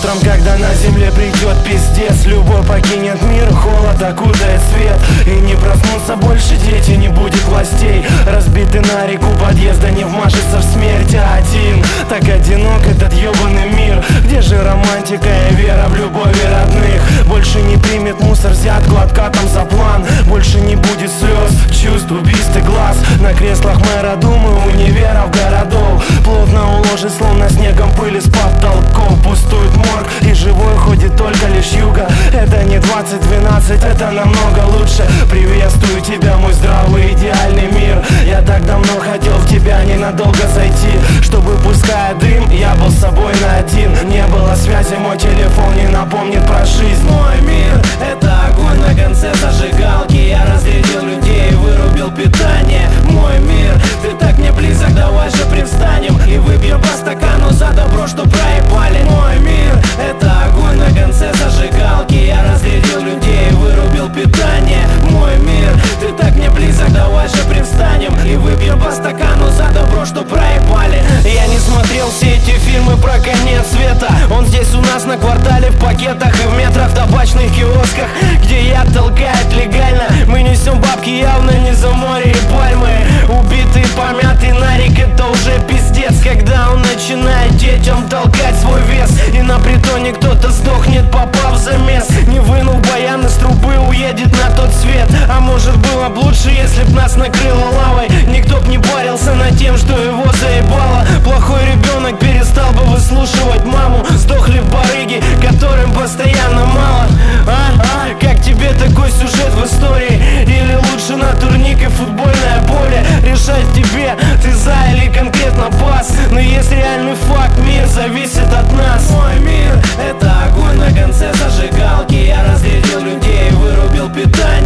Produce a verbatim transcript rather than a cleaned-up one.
Утром, когда на земле придет пиздец, любовь покинет мир, холод окутает свет. И не проснутся больше дети, не будет властей. Разбитый на реку подъезда не вмажется в смерть. А один, так одинок этот ебаный мир. Где же романтика и вера в любовь и родных? Больше не примет мусор взятку откатом за план. Больше не будет слез, чувств, убийств и глаз. На креслах мэра думы, универов, городов. Плотно уложит, словно снегом пыль из потолков. Пустует морг, и живой ходит только лишь юга. Это не двадцать двенадцать, это намного лучше. Приветствую тебя, мой здравый идеальный мир. Я так давно хотел в тебя ненадолго зайти, чтобы, пуская дым, я был с собой на один. Не было связи, мой телефон не напомнит про жизнь. Мой мир — это огонь на конце зажигалки. Я разрядил людей и вырубил питание. Мой мир, ты так мне близок, давай же привстанем и выпьем по стакану за добро, что проебали. Мой мир — это огонь на конце зажигалки. Я разрядил людей и вырубил питание. Мой мир, ты так мне близок, давай же привстанем и выпьем по стакану за добро, что проебали. Я не смотрел все эти фильмы про конец света. Он здесь у нас на квартале в пакетах и в метрах, в табачных киосках, где яд толкает легально. Мы несем бабки явно не за море и пальмы. Убитый, помятый нарик — это уже пиздец. Когда он начинает детям толкать свой вес, и на притоне кто-то сдохнет, попав в замес. Не вынув баян из трубы, уедет на тот свет. А может, было б лучше, если б нас накрыло лавой. Никто б не парился над тем, что его заебало. Плохой ребенок перестал бы выслушивать маму. Сдохли б барыги, которым постоянно мало. А? А? Как тебе такой сюжет в истории? Или лучше на турник и футбольное поле? Решать тебе, ты за или конкретно пас. Но есть реальный факт, мир зависит от нас. Мой мир — это огонь на конце зажигалки. Я разрядил людей и вырубил питание.